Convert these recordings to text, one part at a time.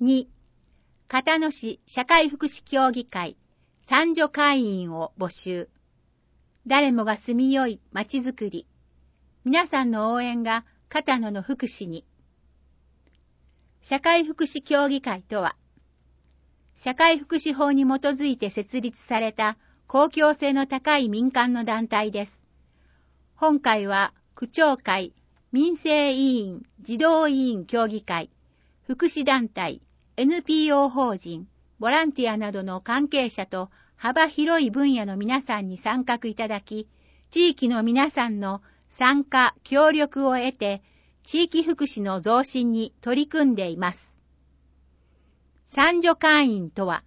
2、片野市社会福祉協議会三助会員を募集。誰もが住みよいまちづくり。皆さんの応援が片野の福祉に。社会福祉協議会とは、社会福祉法に基づいて設立された公共性の高い民間の団体です。本会は区長会、民生委員、児童委員協議会、福祉団体、NPO 法人、ボランティアなどの関係者と幅広い分野の皆さんに参画いただき、地域の皆さんの参加、協力を得て、地域福祉の増進に取り組んでいます。三助会員とは、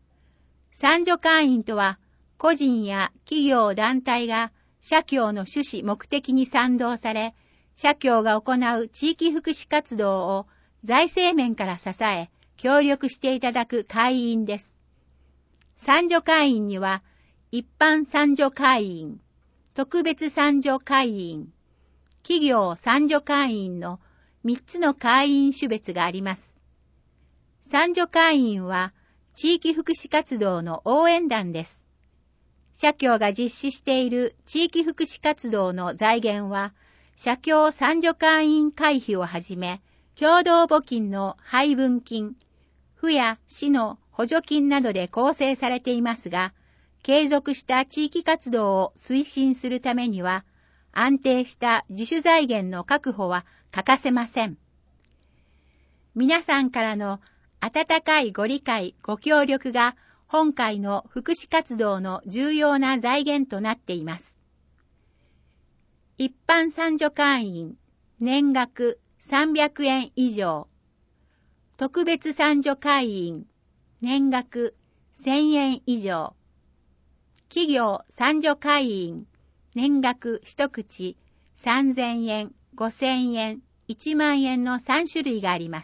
個人や企業団体が社協の趣旨目的に賛同され、社協が行う地域福祉活動を財政面から支え、協力していただく会員です。三助会員には、一般三助会員、特別三助会員、企業三助会員の3つの会員種別があります。三助会員は、地域福祉活動の応援団です。社協が実施している地域福祉活動の財源は、社協三助会員会費をはじめ、共同募金の配分金、府や市の補助金などで構成されていますが、継続した地域活動を推進するためには、安定した自主財源の確保は欠かせません。皆さんからの温かいご理解、ご協力が本会の福祉活動の重要な財源となっています。一般三助会員、年額300円以上。特別三助会員、年額1000円以上。企業三助会員、年額一口3000円、5000円、1万円の3種類があります。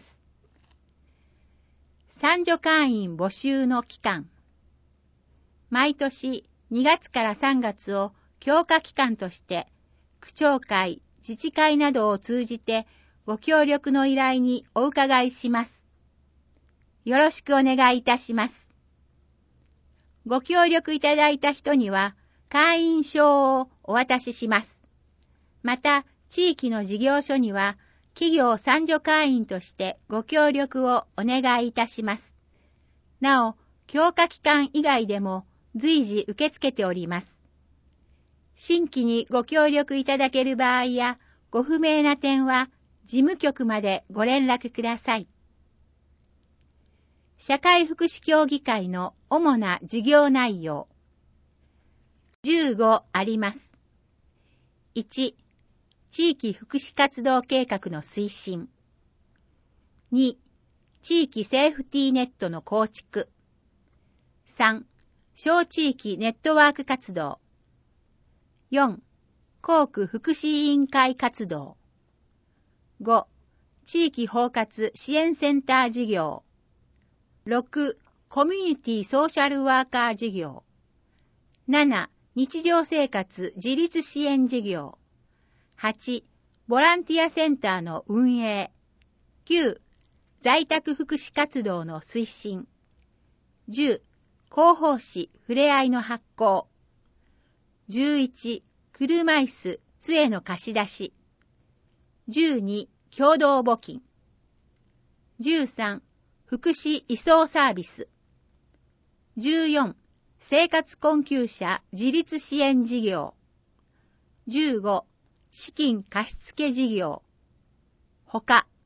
三助会員募集の期間。毎年2月から3月を強化期間として、区長会、自治会などを通じてご協力の依頼にお伺いします。よろしくお願いいたします。ご協力いただいた人には会員証をお渡しします。また、地域の事業所には企業三助会員としてご協力をお願いいたします。なお、強化期間以外でも随時受け付けております。新規にご協力いただける場合やご不明な点は事務局までご連絡ください。社会福祉協議会の主な事業内容。15あります。1、地域福祉活動計画の推進。2、地域セーフティーネットの構築。3、小地域ネットワーク活動。4、校区福祉委員会活動。5、地域包括支援センター事業。6、コミュニティソーシャルワーカー事業。7、日常生活自立支援事業。8、ボランティアセンターの運営。9、在宅福祉活動の推進。10、広報誌ふれあいの発行。11、車椅子杖の貸し出し。12、共同募金。13、福祉移送サービス。14、生活困窮者自立支援事業。15、資金貸付事業。他。